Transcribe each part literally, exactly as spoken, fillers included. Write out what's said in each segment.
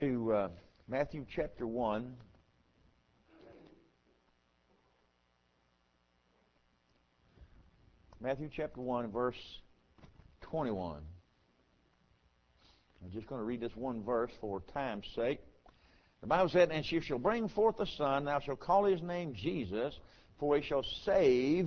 to uh, Matthew chapter one. Matthew chapter one, verse twenty-one. I'm just going to read this one verse for time's sake. The Bible said, "And she shall bring forth a son, thou shalt call his name Jesus, for he shall save,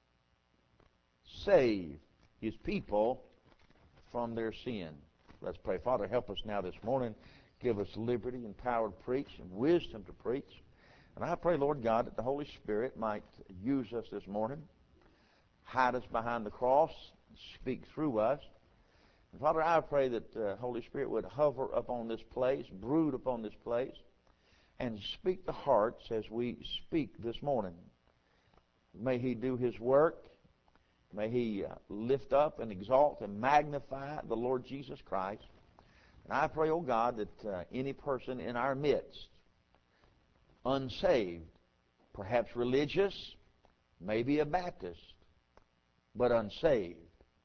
save his people from their sin." Let's pray. Father, help us now this morning. Give us liberty and power to preach and wisdom to preach. And I pray, Lord God, that the Holy Spirit might use us this morning, hide us behind the cross, speak through us. And Father, I pray that the Holy Spirit would hover upon this place, brood upon this place, and speak to hearts as we speak this morning. May He do His work. May He uh, lift up and exalt and magnify the Lord Jesus Christ. And I pray, oh God, that uh, any person in our midst, unsaved, perhaps religious, maybe a Baptist, but unsaved,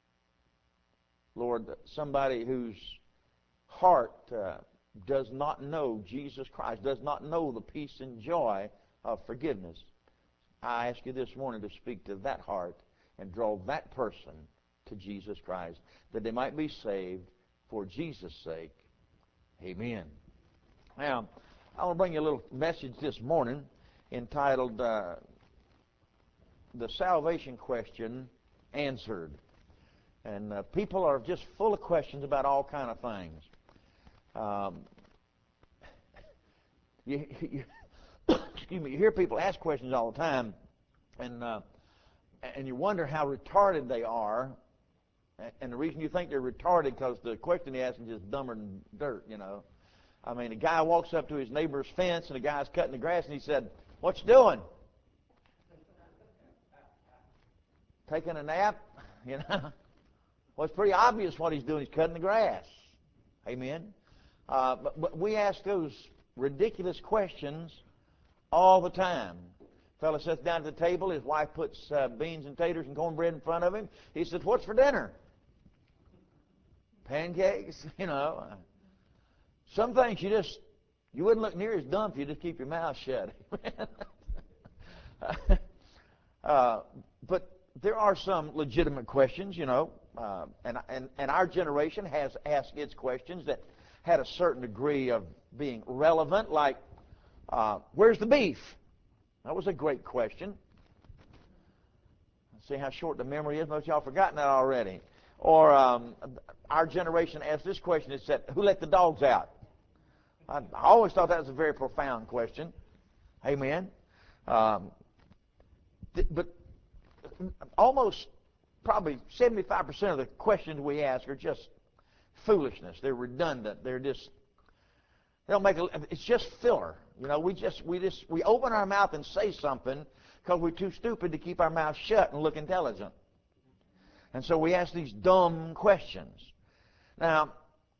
Lord, somebody whose heart uh, does not know Jesus Christ, does not know the peace and joy of forgiveness, I ask you this morning to speak to that heart and draw that person to Jesus Christ, that they might be saved for Jesus' sake. Amen. Now, I want to bring you a little message this morning entitled uh, The Salvation Question Answered. And uh, people are just full of questions about all kind of things. Um, you, you, excuse me, you hear people ask questions all the time, and uh, and you wonder how retarded they are. And the reason you think they're retarded because the question they ask is just dumber than dirt, you know. I mean, a guy walks up to his neighbor's fence, and the guy's cutting the grass, and he said, "What you doing?" "Taking a nap," you know. Well, it's pretty obvious what he's doing. He's cutting the grass. Amen. Uh, but, but we ask those ridiculous questions all the time. A fellow sits down at the table. His wife puts uh, beans and taters and cornbread in front of him. He says, "What's for dinner?" "Pancakes," you know. Some things you just, you wouldn't look near as dumb if you just keep your mouth shut. uh, but there are some legitimate questions, you know. Uh, and, and, and our generation has asked its questions that had a certain degree of being relevant, like, uh, where's the beef? That was a great question. See how short the memory is? Most of y'all have forgotten that already. Or um, our generation asked this question. It said, who let the dogs out? I, I always thought that was a very profound question. Amen. Um, th- but almost probably seventy-five percent of the questions we ask are just foolishness. They're redundant. They're just, they don't make a, it's just filler. You know, we just, we just, we open our mouth and say something because we're too stupid to keep our mouth shut and look intelligent. And so we ask these dumb questions. Now,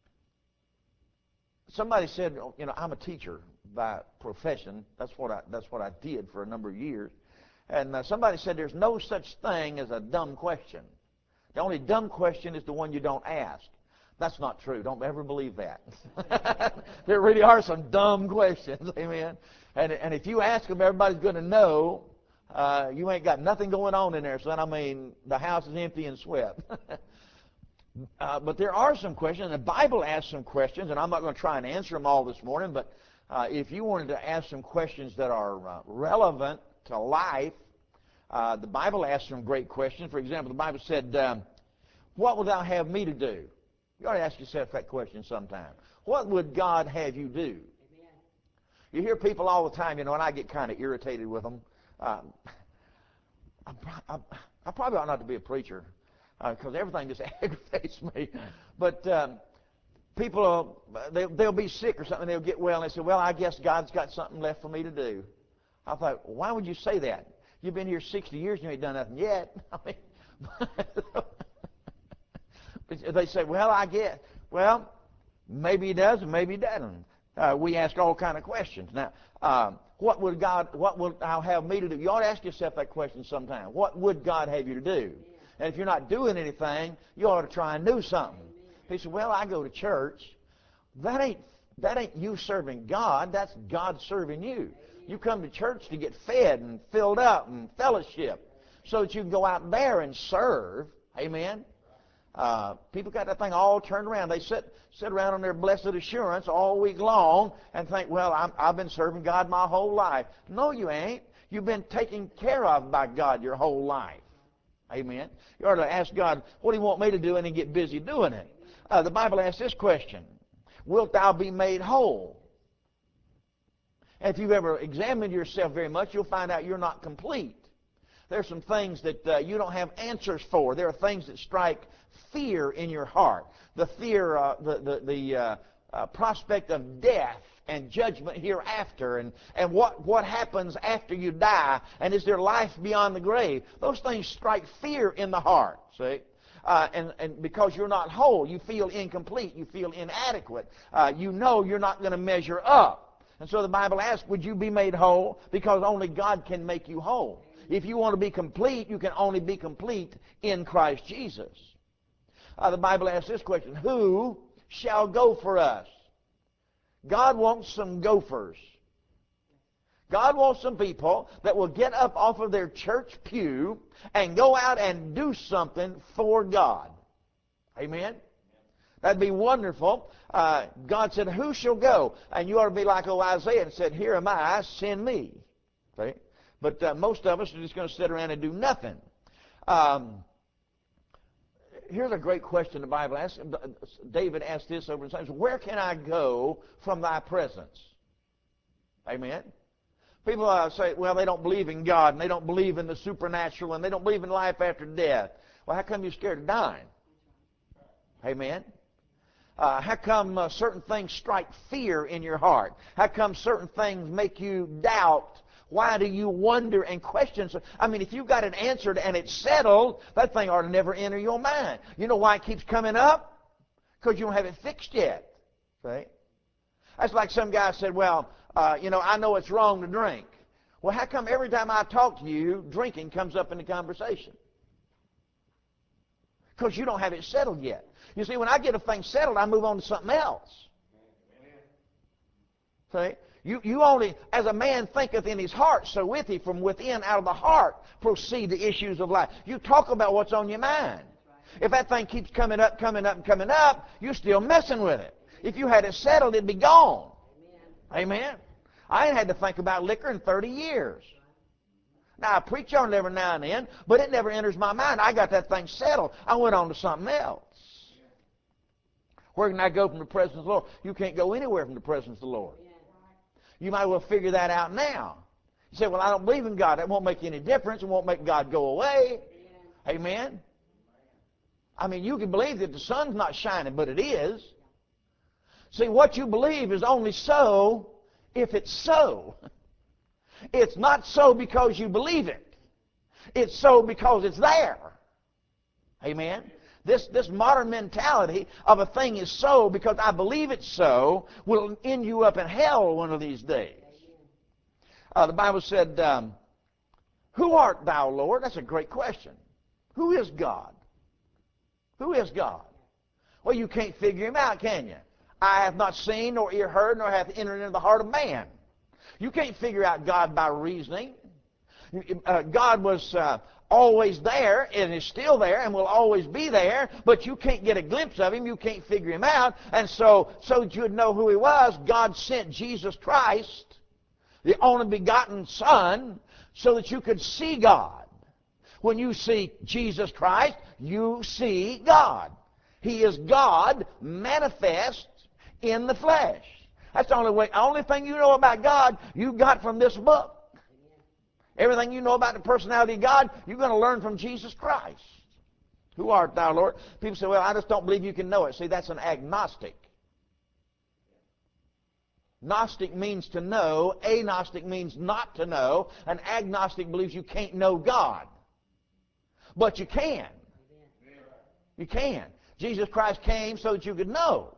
somebody said, you know, I'm a teacher by profession. That's what I, that's what I did for a number of years. And uh, somebody said there's no such thing as a dumb question. The only dumb question is the one you don't ask. That's not true. Don't ever believe that. There really are some dumb questions, amen. And, and if you ask them, everybody's going to know uh, you ain't got nothing going on in there, son. I mean, the house is empty and swept. uh, but there are some questions, and the Bible asks some questions, and I'm not going to try and answer them all this morning, but uh, if you wanted to ask some questions that are uh, relevant to life, uh, the Bible asks some great questions. For example, the Bible said, um, what would thou have me to do? You ought to ask yourself that question sometime. What would God have you do? Amen. You hear people all the time, you know, and I get kind of irritated with them. Um, I, I, I probably ought not to be a preacher because uh, everything just aggravates me. But um, people, uh, they, they'll be sick or something, they'll get well, and they say, well, I guess God's got something left for me to do. I thought, why would you say that? You've been here sixty years and you ain't done nothing yet. I mean, they say, well, I guess. Well, maybe he does and maybe he doesn't. Uh, we ask all kind of questions. Now, um, what would God, what would I have me to do? You ought to ask yourself that question sometime. What would God have you to do? And if you're not doing anything, you ought to try and do something. He said, well, I go to church. That ain't That ain't you serving God. That's God serving you. You come to church to get fed and filled up and fellowship so that you can go out there and serve. Amen. Uh, people got that thing all turned around. They sit sit around on their blessed assurance all week long and think, well, I'm, I've been serving God my whole life. No, you ain't. You've been taken care of by God your whole life. Amen. You ought to ask God, what do you want me to do, and then get busy doing it. Uh, the Bible asks this question, wilt thou be made whole? And if you've ever examined yourself very much, you'll find out you're not complete. There are some things that uh, you don't have answers for. There are things that strike fear in your heart. The fear, uh, the, the, the uh, uh, prospect of death and judgment hereafter, and, and what, what happens after you die, and is there life beyond the grave? Those things strike fear in the heart, see? Uh, and, and because you're not whole, you feel incomplete, you feel inadequate. Uh, you know you're not going to measure up. And so the Bible asks, would you be made whole? Because only God can make you whole. If you want to be complete, you can only be complete in Christ Jesus. Uh, the Bible asks this question, who shall go for us? God wants some gophers. God wants some people that will get up off of their church pew and go out and do something for God. Amen? That'd be wonderful. Uh, God said, who shall go? And you ought to be like old Isaiah and said, here am I, send me. See? But uh, most of us are just going to sit around and do nothing. Um, here's a great question the Bible asks. David asked this over in Psalms. Where can I go from thy presence? Amen. People uh, say, well, they don't believe in God, and they don't believe in the supernatural, and they don't believe in life after death. Well, how come you're scared of dying? Amen. Uh, how come uh, certain things strike fear in your heart? How come certain things make you doubt? Why do you wonder and question? I mean, if you've got it answered and it's settled, that thing ought to never enter your mind. You know why it keeps coming up? Because you don't have it fixed yet. See? That's like some guy said, well, uh, you know, I know it's wrong to drink. Well, how come every time I talk to you, drinking comes up in the conversation? Because you don't have it settled yet. You see, when I get a thing settled, I move on to something else. See? You, you only, as a man thinketh in his heart, so with he from within, out of the heart, proceed the issues of life. You talk about what's on your mind. If that thing keeps coming up, coming up, and coming up, you're still messing with it. If you had it settled, it'd be gone. Amen. Amen. I ain't had to think about liquor in thirty years. Now, I preach on it every now and then, but it never enters my mind. I got that thing settled. I went on to something else. Where can I go from the presence of the Lord? You can't go anywhere from the presence of the Lord. You might well figure that out now. You say, well, I don't believe in God. That won't make any difference. It won't make God go away. Amen. Amen. I mean, you can believe that the sun's not shining, but it is. See, what you believe is only so if it's so. It's not so because you believe it. It's so because it's there. Amen. This, this modern mentality of a thing is so because I believe it's so will end you up in hell one of these days. Uh, the Bible said, um, who art thou, Lord? That's a great question. Who is God? Who is God? Well, you can't figure him out, can you? I have not seen, nor ear heard, nor hath entered into the heart of man. You can't figure out God by reasoning. Uh, God was uh, always there and is still there and will always be there, but you can't get a glimpse of him. You can't figure him out. And so, so that you would know who he was, God sent Jesus Christ, the only begotten Son, so that you could see God. When you see Jesus Christ, you see God. He is God manifest in the flesh. That's the only way. The only thing you know about God, you got from this book. Everything you know about the personality of God, you're going to learn from Jesus Christ. Who art thou, Lord? People say, well, I just don't believe you can know it. See, that's an agnostic. Gnostic means to know. Agnostic means not to know. An agnostic believes you can't know God. But you can. You can. Jesus Christ came so that you could know.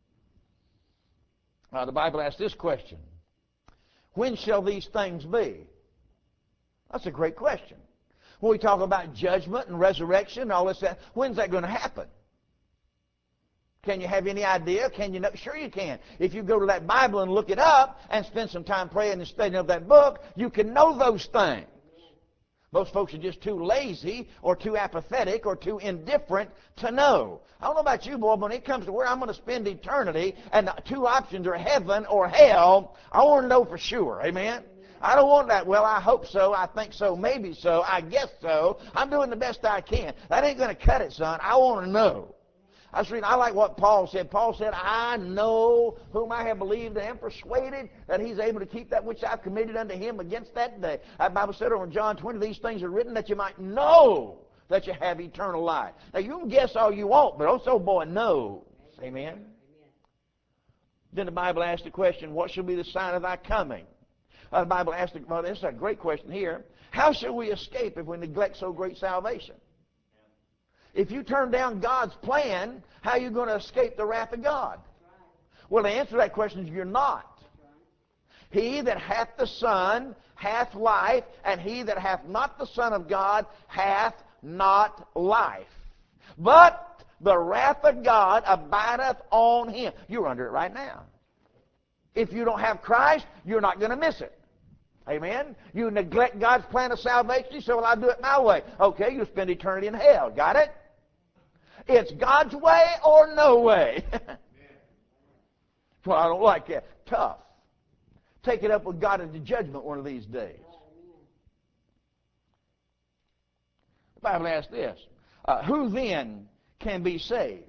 Uh, the Bible asks this question. When shall these things be? That's a great question. When we talk about judgment and resurrection and all this, when's that going to happen? Can you have any idea? Can you know? Sure you can. If you go to that Bible and look it up and spend some time praying and studying of that book, you can know those things. Most folks are just too lazy or too apathetic or too indifferent to know. I don't know about you, boy, but when it comes to where I'm going to spend eternity and the two options are heaven or hell, I want to know for sure. Amen? I don't want that. Well, I hope so. I think so. Maybe so. I guess so. I'm doing the best I can. That ain't going to cut it, son. I want to know. I was reading, I like what Paul said. Paul said, I know whom I have believed and am persuaded that he's able to keep that which I've committed unto him against that day. That Bible said over in John twenty, these things are written that you might know that you have eternal life. Now, you can guess all you want, but also, boy, knows. Amen? Amen. Then the Bible asks the question, what shall be the sign of thy coming? Uh, the Bible asks, the, well, this is a great question here. How shall we escape if we neglect so great salvation? If you turn down God's plan, how are you going to escape the wrath of God? Well, the answer to that question is you're not. He that hath the Son hath life, and he that hath not the Son of God hath not life. But the wrath of God abideth on him. You're under it right now. If you don't have Christ, you're not going to miss it. Amen? You neglect God's plan of salvation, you say, well, I'll do it my way. Okay, you'll spend eternity in hell. Got it? It's God's way or no way. Well, I don't like that. Tough. Take it up with God in the judgment one of these days. The Bible asks this. Uh, who then can be saved?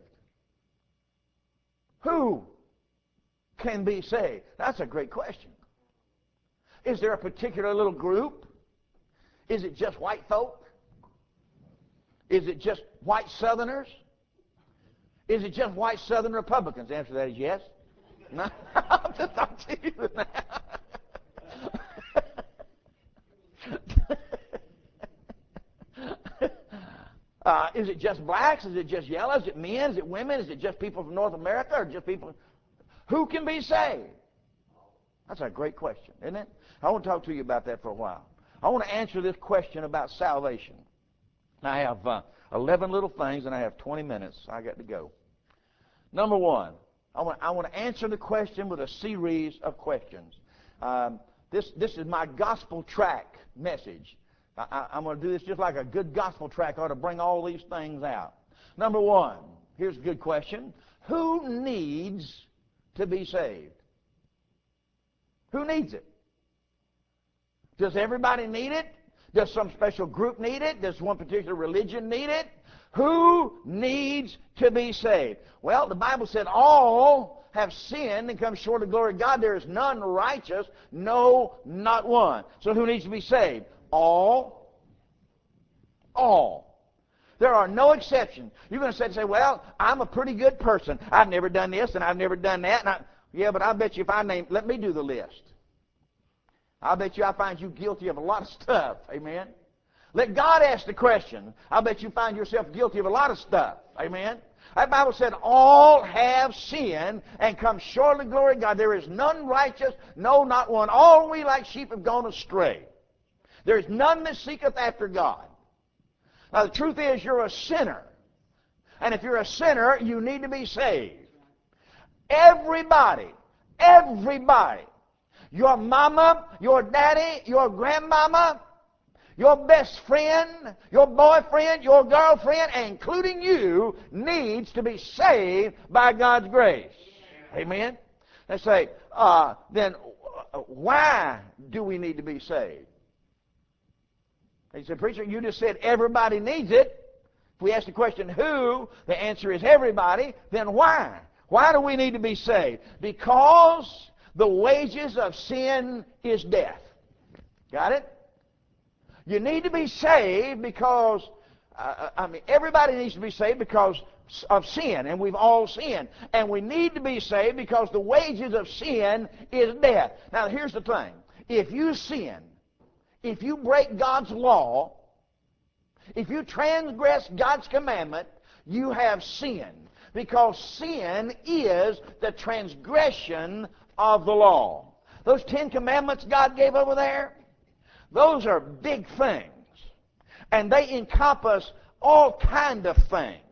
Who can be saved? That's a great question. Is there a particular little group? Is it just white folk? Is it just white Southerners? Is it just white Southern Republicans? The answer to that is yes. No, I'm just not teasing that. uh, is it just blacks? Is it just yellow? Is it men? Is it women? Is it just people from North America or just people? Who can be saved? That's a great question, isn't it? I want to talk to you about that for a while. I want to answer this question about salvation. I have uh, eleven little things, and I have twenty minutes. I got to go. Number one, I want, I want to answer the question with a series of questions. Um, this, this is my gospel track message. I, I, I'm going to do this just like a good gospel track ought to bring all these things out. Number one, here's a good question. Who needs to be saved? Who needs it? Does everybody need it? Does some special group need it? Does one particular religion need it? Who needs to be saved? Well, the Bible said all have sinned and come short of the glory of God. There is none righteous, no, not one. So who needs to be saved? All. All. There are no exceptions. You're going to say, say, well, I'm a pretty good person. I've never done this and I've never done that. And I, yeah, but I bet you if I name, let me do the list. I bet you I find you guilty of a lot of stuff. Amen? Let God ask the question. I bet you find yourself guilty of a lot of stuff. Amen? That Bible said, all have sinned and come short of the glory of God. There is none righteous, no, not one. All we like sheep have gone astray. There is none that seeketh after God. Now, the truth is, you're a sinner. And if you're a sinner, you need to be saved. Everybody, everybody, your mama, your daddy, your grandmama, your best friend, your boyfriend, your girlfriend, including you, needs to be saved by God's grace. Amen? Let's say, uh, then why do we need to be saved? He said, preacher, you just said everybody needs it. If we ask the question, who, the answer is everybody, then why? Why do we need to be saved? Because the wages of sin is death. Got it? You need to be saved because, uh, I mean, everybody needs to be saved because of sin, and we've all sinned. And we need to be saved because the wages of sin is death. Now, here's the thing. If you sin, if you break God's law, if you transgress God's commandment, you have sinned. Because sin is the transgression of the law. Those Ten Commandments God gave over there, those are big things. And they encompass all kind of things.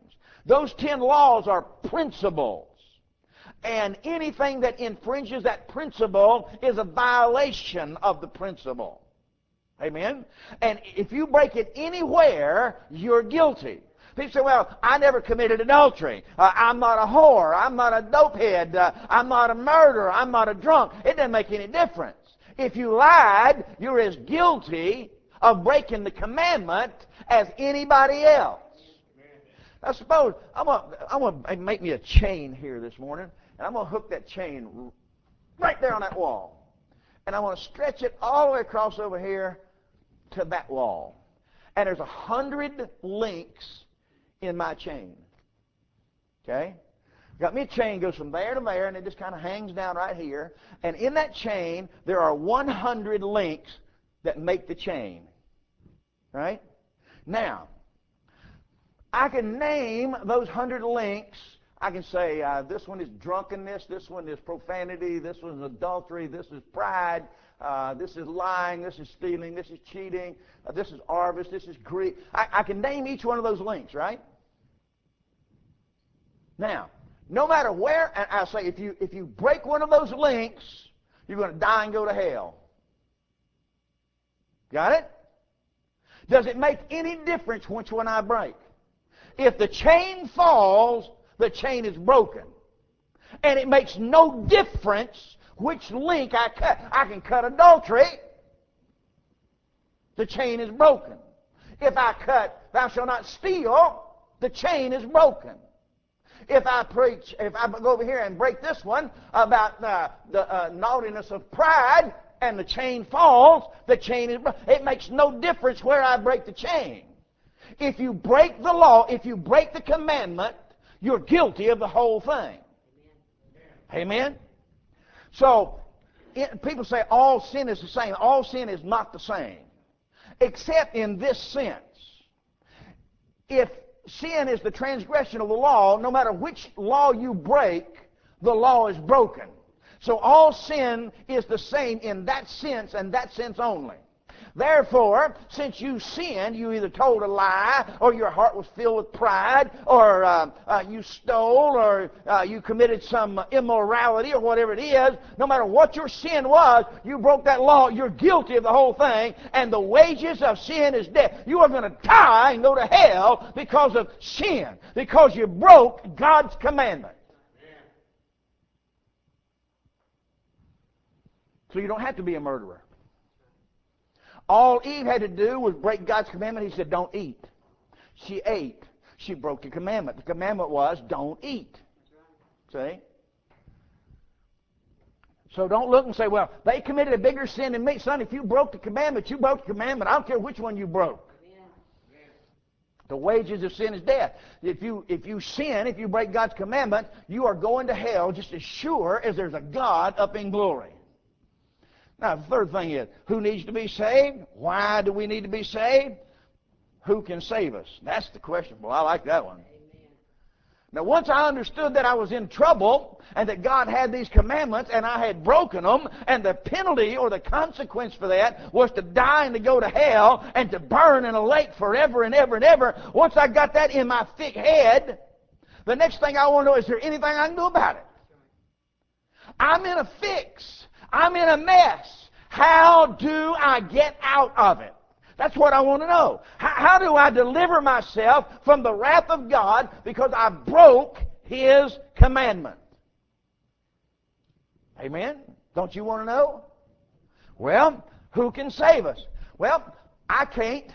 Those ten laws are principles. And anything that infringes that principle is a violation of the principle. Amen? And if you break it anywhere, you're guilty. People say, well, I never committed adultery. Uh, I'm not a whore. I'm not a dopehead. Uh, I'm not a murderer. I'm not a drunk. It doesn't make any difference. If you lied, you're as guilty of breaking the commandment as anybody else. I suppose I'm going I'm going to make me a chain here this morning, and I'm going to hook that chain right there on that wall. And I want to stretch it all the way across over here to that wall. And there's a hundred links in my chain. Okay? Got me a chain, goes from there to there, and it just kind of hangs down right here. And in that chain, there are one hundred links that make the chain. Right? Now, I can name those hundred links. I can say, uh, this one is drunkenness, this one is profanity, this one is adultery, this is pride, uh, this is lying, this is stealing, this is cheating, uh, this is avarice, this is greed. I, I can name each one of those links, right? Now, no matter where, and I say, if you if you break one of those links, you're going to die and go to hell. Got it? Does it make any difference which one I break? If the chain falls, the chain is broken. And it makes no difference which link I cut. I can cut adultery. The chain is broken. If I cut, thou shalt not steal, the chain is broken. If I preach, if I go over here and break this one about uh, the uh, naughtiness of pride, and the chain falls, the chain is broken. It makes no difference where I break the chain. If you break the law, if you break the commandment, you're guilty of the whole thing. Amen? Amen? So, it, people say all sin is the same. All sin is not the same. Except in this sense. If sin is the transgression of the law, no matter which law you break, the law is broken. So all sin is the same in that sense and that sense only. Therefore, since you sinned, you either told a lie, or your heart was filled with pride, or uh, uh, you stole, or uh, you committed some immorality, or whatever it is, no matter what your sin was, you broke that law, you're guilty of the whole thing, and the wages of sin is death. You are going to die and go to hell because of sin, because you broke God's commandment. So you don't have to be a murderer. All Eve had to do was break God's commandment. He said, don't eat. She ate. She broke the commandment. The commandment was, don't eat. See? So don't look and say, well, they committed a bigger sin than me. Son, if you broke the commandment, you broke the commandment. I don't care which one you broke. The wages of sin is death. If you, if you sin, if you break God's commandment, you are going to hell just as sure as there's a God up in glory. Now, the third thing is, who needs to be saved? Why do we need to be saved? Who can save us? That's the question. Well, I like that one. Amen. Now, once I understood that I was in trouble and that God had these commandments and I had broken them, and the penalty or the consequence for that was to die and to go to hell and to burn in a lake forever and ever and ever, once I got that in my thick head, the next thing I want to know, is there anything I can do about it? I'm in a fix. I'm in a mess. How do I get out of it? That's what I want to know. How, how do I deliver myself from the wrath of God because I broke His commandment? Amen? Don't you want to know? Well, who can save us? Well, I can't.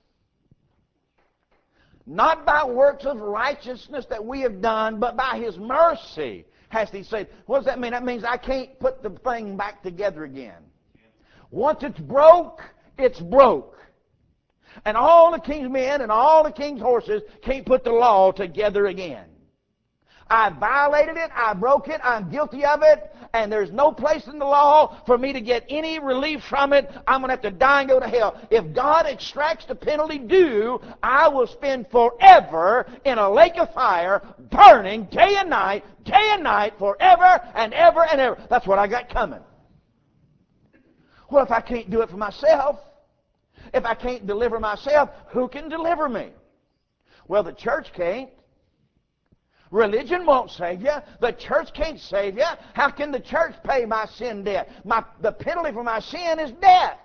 Not by works of righteousness that we have done, but by His mercy has He saved. What does that mean? That means I can't put the thing back together again. Once it's broke, it's broke. And all the king's men and all the king's horses can't put the law together again. I violated it, I broke it, I'm guilty of it, and there's no place in the law for me to get any relief from it. I'm going to have to die and go to hell. If God extracts the penalty due, I will spend forever in a lake of fire, burning day and night, day and night, forever and ever and ever. That's what I got coming. Well, if I can't do it for myself, if I can't deliver myself, who can deliver me? Well, the church can't. Religion won't save you. The church can't save you. How can the church pay my sin debt? My, the penalty for my sin is death.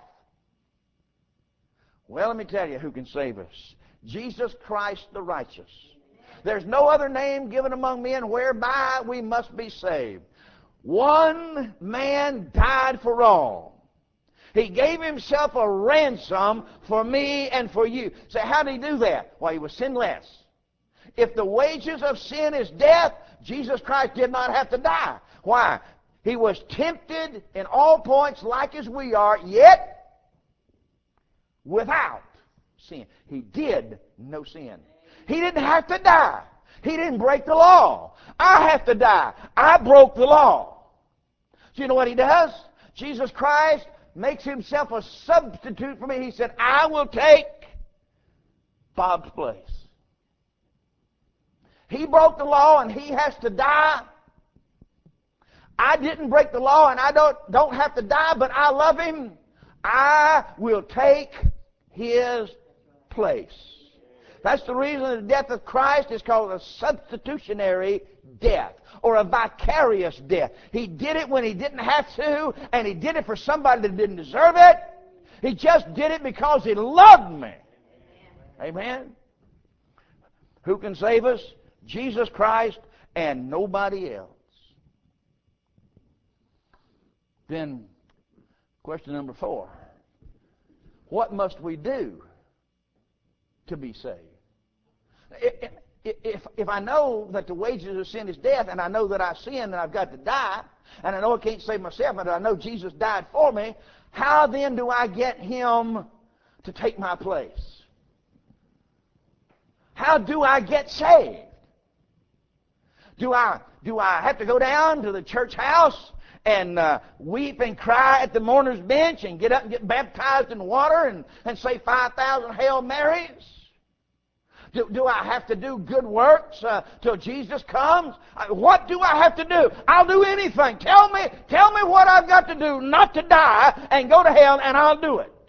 Well, let me tell you who can save us. Jesus Christ the righteous. There's no other name given among men whereby we must be saved. One man died for all. He gave himself a ransom for me and for you. So how did he do that? Well, he was sinless. If the wages of sin is death, Jesus Christ did not have to die. Why? He was tempted in all points like as we are, yet without sin. He did no sin. He didn't have to die. He didn't break the law. I have to die. I broke the law. So you know what he does? Jesus Christ makes himself a substitute for me. He said, I will take Bob's place. He broke the law and he has to die. I didn't break the law and I don't, don't have to die, but I love him. I will take his place. That's the reason the death of Christ is called a substitutionary death or a vicarious death. He did it when he didn't have to, and he did it for somebody that didn't deserve it. He just did it because he loved me. Amen? Who can save us? Jesus Christ and nobody else. Then, question number four. What must we do to be saved? If, if, if I know that the wages of sin is death, and I know that I sin and I've got to die, and I know I can't save myself, but I know Jesus died for me, how then do I get him to take my place? How do I get saved? Do I, do I have to go down to the church house and uh, weep and cry at the mourner's bench and get up and get baptized in water and, and say five thousand Hail Marys? Do, do I have to do good works uh, till Jesus comes? Uh, what do I have to do? I'll do anything. Tell me, tell me what I've got to do not to die and go to hell, and I'll do it.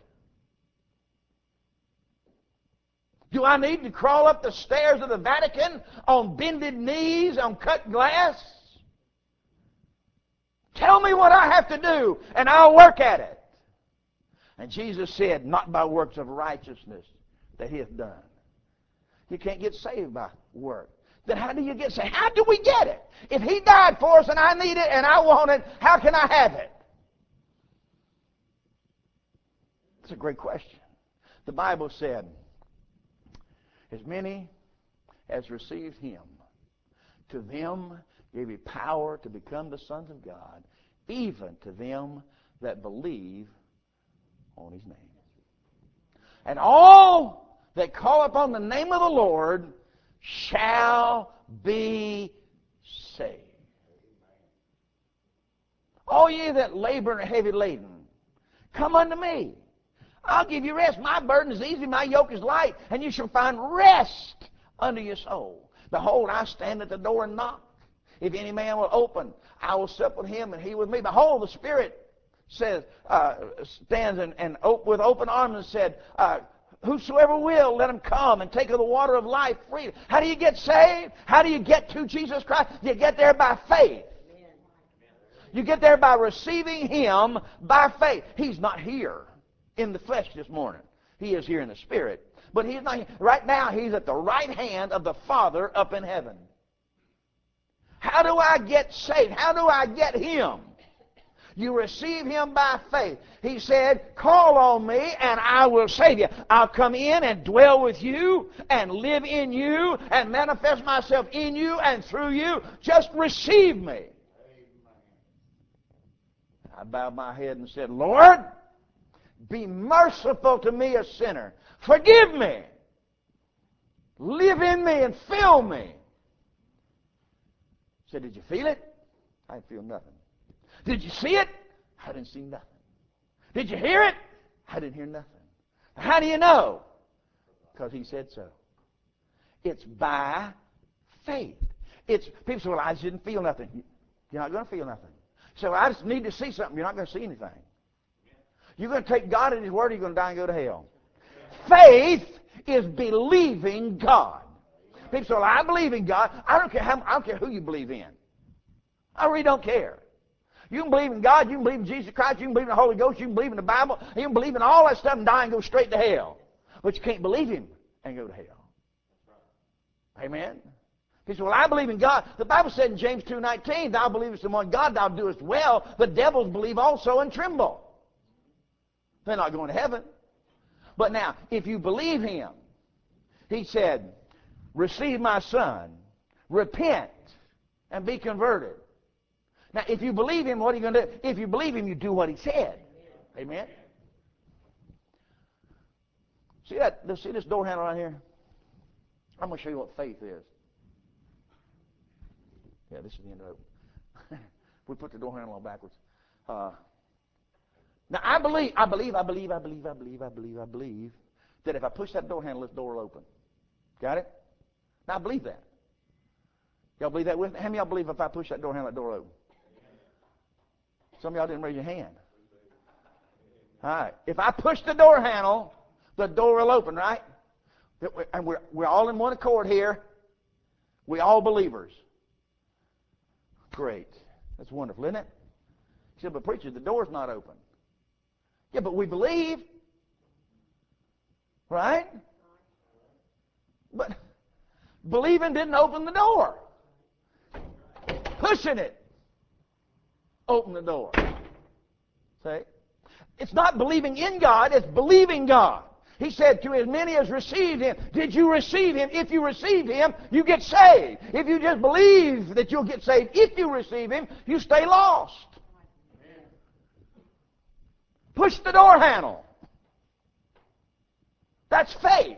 Do I need to crawl up the stairs of the Vatican on bended knees, on cut glass? Tell me what I have to do, and I'll work at it. And Jesus said, not by works of righteousness that he hath done. You can't get saved by work. Then how do you get saved? How do we get it? If he died for us and I need it and I want it, how can I have it? It's a great question. The Bible said, as many as received him, to them gave he power to become the sons of God, even to them that believe on his name. And all that call upon the name of the Lord shall be saved. All ye that labor and are heavy laden, come unto me. I'll give you rest. My burden is easy, my yoke is light, and you shall find rest unto your soul. Behold, I stand at the door and knock. If any man will open, I will sup with him and he with me. Behold, the Spirit says, uh, stands and, and op- with open arms and said, uh, whosoever will, let him come and take of the water of life freely. How do you get saved? How do you get to Jesus Christ? You get there by faith. You get there by receiving him by faith. He's not here in the flesh this morning. He is here in the Spirit. But he's not here. Right now, he's at the right hand of the Father up in heaven. How do I get saved? How do I get him? You receive him by faith. He said, call on me and I will save you. I'll come in and dwell with you and live in you and manifest myself in you and through you. Just receive me. I bowed my head and said, Lord, be merciful to me, a sinner. Forgive me. Live in me and fill me. He said, did you feel it? I didn't feel nothing. Did you see it? I didn't see nothing. Did you hear it? I didn't hear nothing. How do you know? Because he said so. It's by faith. It's people say, well, I just didn't feel nothing. You're not going to feel nothing. So I just need to see something. You're not going to see anything. You're going to take God at his word, or you're going to die and go to hell. Faith is believing God. People say, well, I believe in God. I don't care how, I don't care who you believe in. I really don't care. You can believe in God, you can believe in Jesus Christ, you can believe in the Holy Ghost, you can believe in the Bible, you can believe in all that stuff and die and go straight to hell. But you can't believe Him and go to hell. Amen? He said, well, I believe in God. The Bible said in James two nineteen, thou believest in one God, thou doest well. The devils believe also and tremble. They're not going to heaven. But now, if you believe Him, He said, receive my Son, repent, and be converted. Now, if you believe Him, what are you going to do? If you believe Him, you do what He said. Amen? See that? See this door handle right here? I'm going to show you what faith is. Yeah, this is the end of it. We put the door handle on backwards. Uh, now, I believe, I believe, I believe, I believe, I believe, I believe, I believe that if I push that door handle, this door will open. Got it? Now, I believe that. Y'all believe that with me? How many of y'all believe if I push that door handle, that door will open? Some of y'all didn't raise your hand. All right. If I push the door handle, the door will open, right? And we're, we're all in one accord here. We all believers. Great. That's wonderful, isn't it? He said, but preacher, the door's not open. Yeah, but we believe. Right? But believing didn't open the door. Pushing it opened the door. See? It's not believing in God, it's believing God. He said, to as many as received Him. Did you receive Him? If you received Him, you get saved. If you just believe that you'll get saved, if you receive Him, you stay lost. Amen. Push the door handle. That's faith.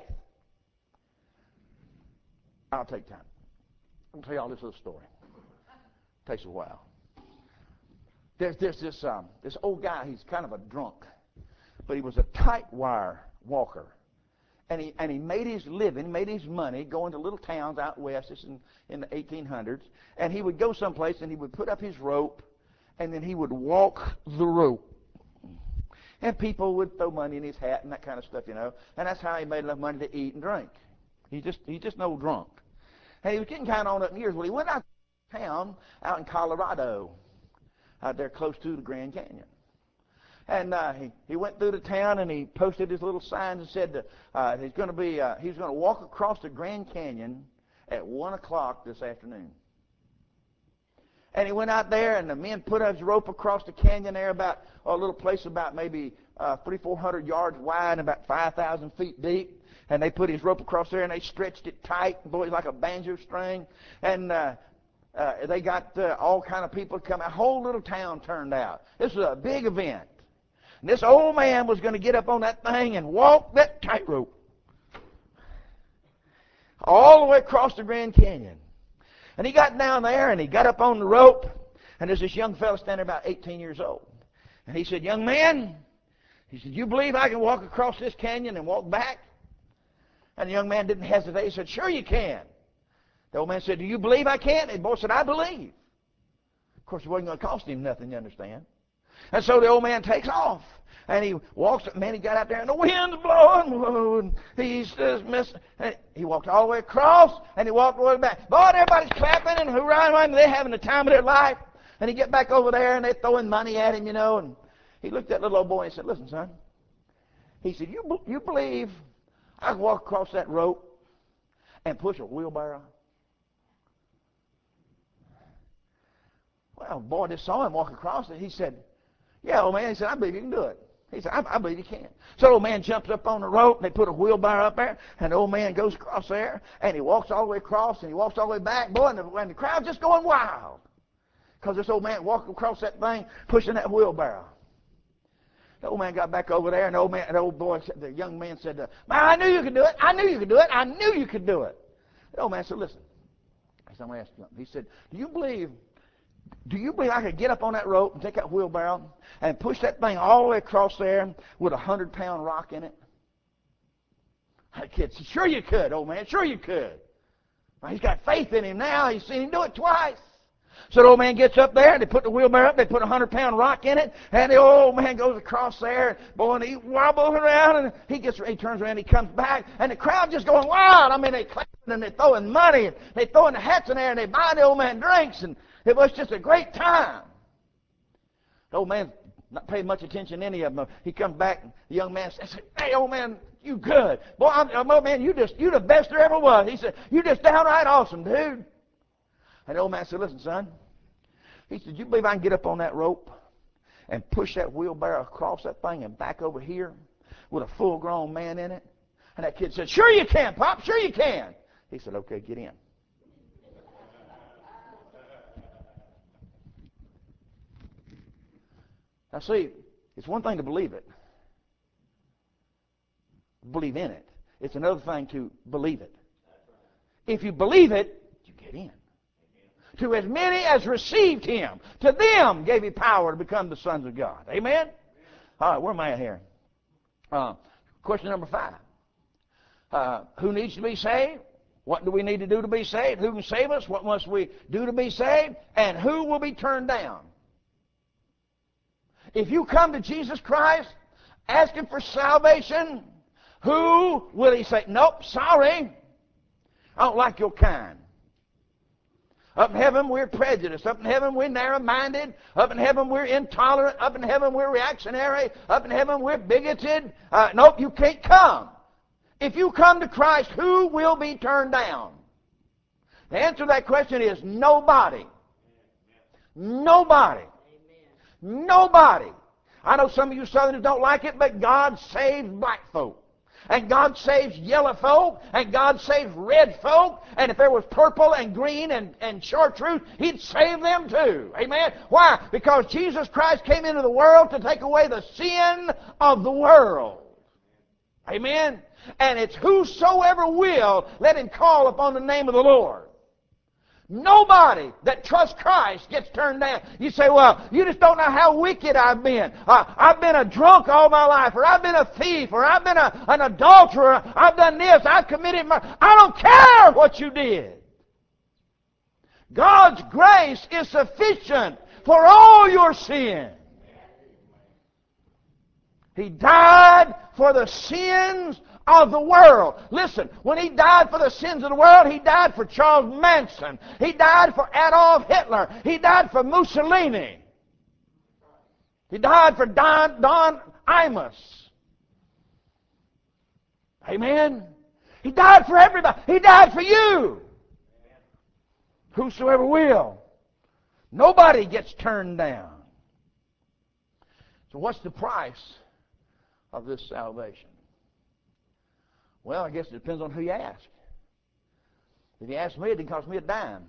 I'll take time. I'll tell you all this little story. It takes a while. There's, there's this, um, this old guy, he's kind of a drunk, but he was a tight wire walker. And he, and he made his living, made his money going to little towns out west, this in, in the eighteen hundreds, and he would go someplace and he would put up his rope and then he would walk the rope. And people would throw money in his hat and that kind of stuff, you know, and that's how he made enough money to eat and drink. He just, he's just an old drunk. And he was getting kind of on up in years. Well, he went out to town out in Colorado, out there close to the Grand Canyon. And uh, he, he went through the town and he posted his little signs and said uh, he's going to be uh, he's going to walk across the Grand Canyon at one o'clock this afternoon. And he went out there and the men put his rope across the canyon there about a little place about maybe uh, three, four hundred yards wide and about five thousand feet deep. And they put his rope across there and they stretched it tight, boy, like a banjo string. And uh, uh, they got uh, all kind of people to come. A whole little town turned out. This was a big event. And this old man was going to get up on that thing and walk that tightrope all the way across the Grand Canyon. And he got down there and he got up on the rope. And there's this young fellow standing about eighteen years old. And he said, young man, he said, you believe I can walk across this canyon and walk back? And the young man didn't hesitate. He said, sure you can. The old man said, do you believe I can? And the boy said, I believe. Of course, it wasn't going to cost him nothing, you understand. And so the old man takes off. And he walks, man, he got out there and the wind's blowing. And he's just missing. And he walked all the way across and he walked all the way back. Boy, everybody's clapping and hoorahing. And they're having the time of their life. And he get back over there and they're throwing money at him, you know. And he looked at that little old boy and said, listen, son. He said, you, you believe I can walk across that rope and push a wheelbarrow? Well, boy just saw him walk across it. He said, yeah, old man. He said, I believe you can do it. He said, I, I believe you can. So the old man jumps up on the rope, and they put a wheelbarrow up there, and the old man goes across there, and he walks all the way across, and he walks all the way back. Boy, and the, and the crowd's just going wild because this old man walked across that thing, pushing that wheelbarrow. The old man got back over there, and the old man, the old boy, the young man said, man, I knew you could do it. I knew you could do it. I knew you could do it. The old man said, listen. I said, I'm going to ask you something. He said, do you believe Do you believe I could get up on that rope and take that wheelbarrow and push that thing all the way across there with a hundred-pound rock in it? The kid said, sure you could, old man. Sure you could. Well, he's got faith in him now. He's seen him do it twice. So the old man gets up there, and they put the wheelbarrow up, they put a hundred-pound rock in it, and the old man goes across there, boy, and he wobbles around, and he gets, he turns around, he comes back, and the crowd just going wild. I mean, they clapping, and they're throwing money, and they're throwing the hats in there, and they buy the old man drinks, and it was just a great time. The old man not paying much attention to any of them. He comes back, and the young man says, "Hey, old man, you good. Boy, I'm, old man, you just, you the best there ever was." He said, "You just downright awesome, dude." And the old man said, "Listen, son," he said, "you believe I can get up on that rope and push that wheelbarrow across that thing and back over here with a full-grown man in it?" And that kid said, "Sure you can, Pop, sure you can." He said, "Okay, get in." Now see, it's one thing to believe it, believe in it. It's another thing to believe it. If you believe it, you get in. To as many as received him, to them gave he power to become the sons of God. Amen? All right, where am I at here? Uh, question number five. Uh, who needs to be saved? What do we need to do to be saved? Who can save us? What must we do to be saved? And who will be turned down? If you come to Jesus Christ asking for salvation, who will he say, "Nope, sorry, I don't like your kind"? Up in heaven, we're prejudiced. Up in heaven, we're narrow-minded. Up in heaven, we're intolerant. Up in heaven, we're reactionary. Up in heaven, we're bigoted. Uh, nope, you can't come. If you come to Christ, who will be turned down? The answer to that question is nobody. Nobody. Nobody. I know some of you Southerners don't like it, but God saves black folk. And God saves yellow folk, and God saves red folk, and if there was purple and green and, and chartreuse, he'd save them too. Amen? Why? Because Jesus Christ came into the world to take away the sin of the world. Amen? And it's whosoever will, let him call upon the name of the Lord. Nobody that trusts Christ gets turned down. You say, "Well, you just don't know how wicked I've been. Uh, I've been a drunk all my life, or I've been a thief, or I've been a, an adulterer. I've done this. I've committed murder." I don't care what you did. God's grace is sufficient for all your sin. He died for the sins of the world. Listen, when he died for the sins of the world, he died for Charles Manson. He died for Adolf Hitler. He died for Mussolini. He died for Don, Don Imus. Amen? He died for everybody. He died for you. Whosoever will. Nobody gets turned down. So what's the price of this salvation? Well, I guess it depends on who you ask. If you ask me, it didn't cost me a dime.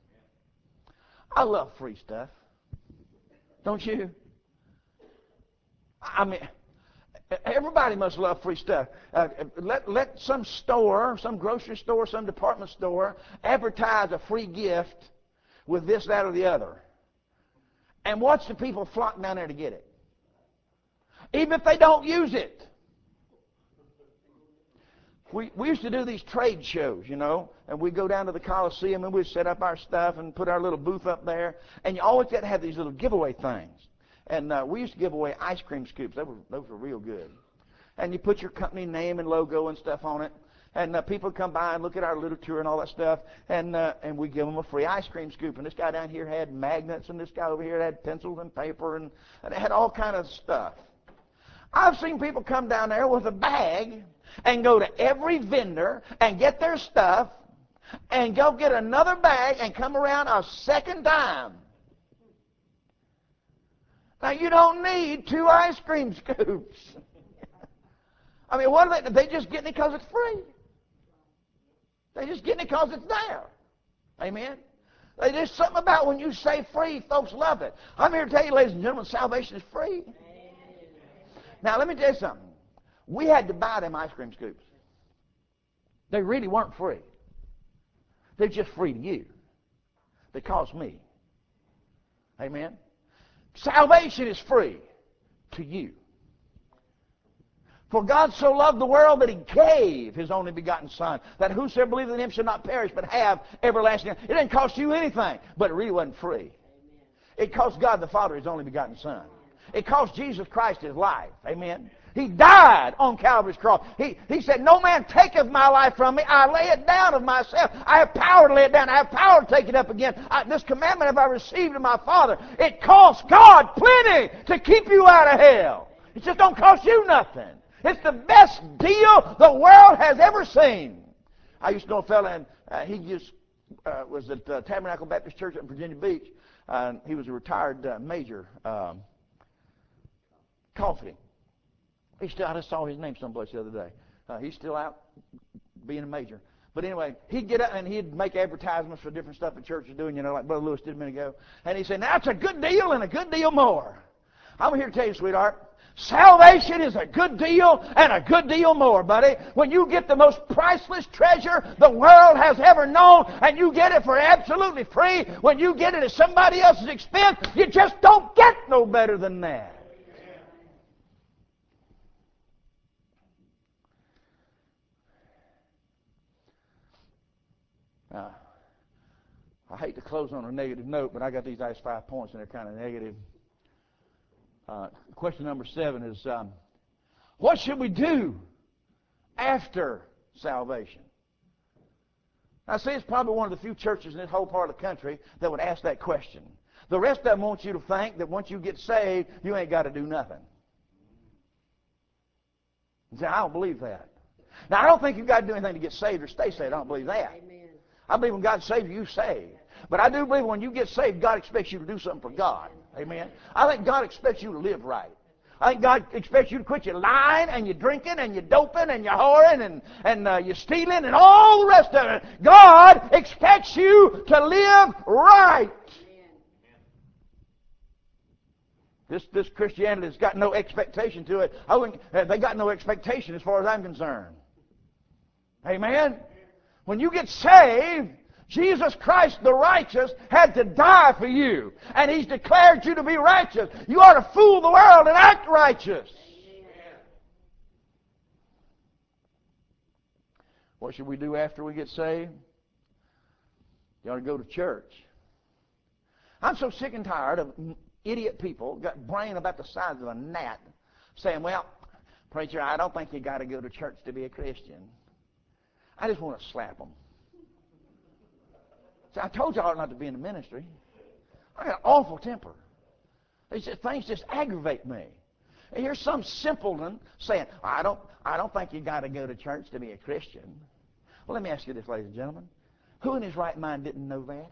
I love free stuff. Don't you? I mean, everybody must love free stuff. Uh, let, let some store, some grocery store, some department store advertise a free gift with this, that, or the other. And watch the people flock down there to get it. Even if they don't use it. We, we used to do these trade shows, you know, and we'd go down to the Coliseum and we'd set up our stuff and put our little booth up there. And you always got to have these little giveaway things. And uh, we used to give away ice cream scoops. Those were, those were real good. And you put your company name and logo and stuff on it. And uh, people come by and look at our literature and all that stuff. And uh, and we give them a free ice cream scoop. And this guy down here had magnets, and this guy over here had pencils and paper, and, and it had all kind of stuff. I've seen people come down there with a bag and go to every vendor and get their stuff and go get another bag and come around a second time. Now, you don't need two ice cream scoops. I mean, what are they? They just getting it because it's free. They just getting it because it's there. Amen? There's something about when you say free, folks love it. I'm here to tell you, ladies and gentlemen, salvation is free. Now, let me tell you something. We had to buy them ice cream scoops. They really weren't free. They're just free to you. They cost me. Amen? Salvation is free to you. For God so loved the world that He gave His only begotten Son, that whosoever believeth in Him shall not perish but have everlasting life. It didn't cost you anything, but it really wasn't free. It cost God the Father His only begotten Son. It cost Jesus Christ His life. Amen. He died on Calvary's cross. He, he said, no man taketh my life from me. I lay it down of myself. I have power to lay it down. I have power to take it up again. I, this commandment have I received of my Father. It costs God plenty to keep you out of hell. It just don't cost you nothing. It's the best deal the world has ever seen. I used to know a fellow, and uh, he just uh, was at uh, Tabernacle Baptist Church in Virginia Beach. Uh, he was a retired uh, major. Um, Coffee. He still, I just saw his name someplace the other day. Uh, he's still out being a major. But anyway, he'd get up and he'd make advertisements for different stuff the church is doing, you know, like Brother Lewis did a minute ago. And he said, now it's a good deal and a good deal more. I'm here to tell you, sweetheart, salvation is a good deal and a good deal more, buddy. When you get the most priceless treasure the world has ever known and you get it for absolutely free, when you get it at somebody else's expense, you just don't get no better than that. Uh, I hate to close on a negative note, but I got these last five points and they're kind of negative. Uh, question number seven is, um, what should we do after salvation? Now, see, it's probably one of the few churches in this whole part of the country that would ask that question. The rest of them want you to think that once you get saved, you ain't got to do nothing. You say, I don't believe that. Now, I don't think you've got to do anything to get saved or stay saved. I don't believe that. Amen. I believe when God saves you, you're saved. But I do believe when you get saved, God expects you to do something for God. Amen. I think God expects you to live right. I think God expects you to quit your lying and your drinking and your doping and your whoring and, and uh, your stealing and all the rest of it. God expects you to live right. This, this Christianity has got no expectation to it. I wouldn't, uh, they got no expectation as far as I'm concerned. Amen? When you get saved, Jesus Christ the righteous had to die for you. And He's declared you to be righteous. You ought to fool the world and act righteous. Amen. What should we do after we get saved? You ought to go to church. I'm so sick and tired of idiot people, got brain about the size of a gnat, saying, well, preacher, I don't think you got to go to church to be a Christian. I just want to slap them. See, I told you I ought not to be in the ministry. I got an awful temper. These things just aggravate me. And here's some simpleton saying, I don't, I don't think you got to go to church to be a Christian. Well, let me ask you this, ladies and gentlemen. Who in his right mind didn't know that?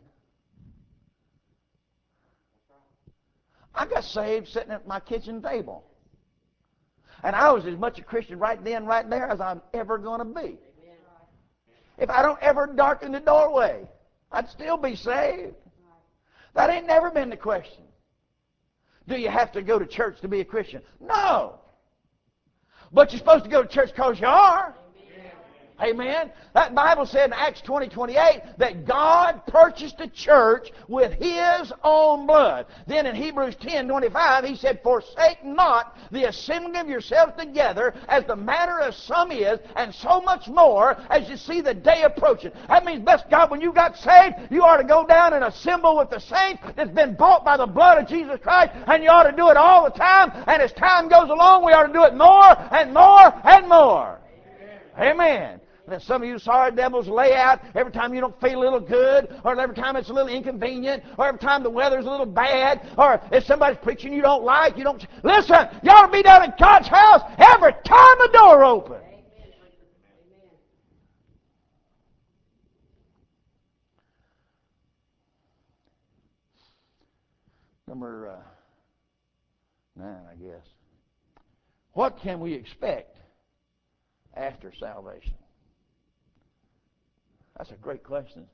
I got saved sitting at my kitchen table. And I was as much a Christian right then, right there, as I'm ever going to be. If I don't ever darken the doorway, I'd still be saved. That ain't never been the question. Do you have to go to church to be a Christian? No. But you're supposed to go to church because you are. Amen. That Bible said in Acts twenty, twenty-eight that God purchased a church with His own blood. Then in Hebrews ten, twenty-five, He said, forsake not the assembling of yourselves together as the manner of some is, and so much more as you see the day approaching. That means, best God, when you got saved, you ought to go down and assemble with the saints that's been bought by the blood of Jesus Christ, and you ought to do it all the time, and as time goes along, we ought to do it more and more and more. Amen. Amen. Then some of you sorry devils lay out every time you don't feel a little good, or every time it's a little inconvenient, or every time the weather's a little bad, or if somebody's preaching you don't like, you don't... Listen, you ought to be down in God's house every time the door opens. Amen. Number uh, nine, I guess. What can we expect after salvation? That's a great question.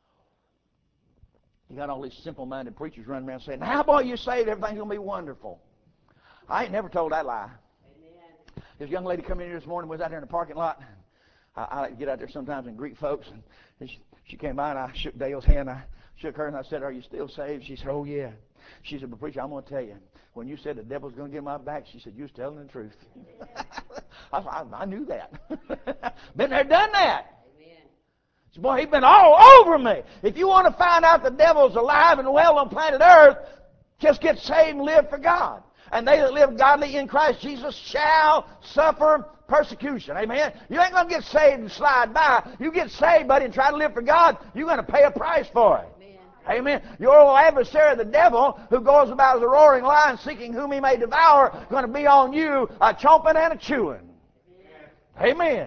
You got all these simple-minded preachers running around saying, now, boy, you're saved, everything's going to be wonderful. I ain't never told that lie. Amen. This young lady come in here this morning, was out there in the parking lot. I, I like to get out there sometimes and greet folks. And she, she came by, and I shook Dale's hand. I shook her, and I said, "Are you still saved?" She said, "Oh, yeah." She said, "But preacher, I'm going to tell you, when you said the devil's going to get my back," she said, "you was telling the truth." I, I, I knew that. Been there, done that. So, boy, he's been all over me. If you want to find out the devil's alive and well on planet Earth, just get saved and live for God. And they that live godly in Christ Jesus shall suffer persecution. Amen? You ain't going to get saved and slide by. You get saved, buddy, and try to live for God, you're going to pay a price for it. Amen. Your old adversary, the devil, who goes about as a roaring lion seeking whom he may devour, going to be on you a chomping and a chewing. Amen. Amen.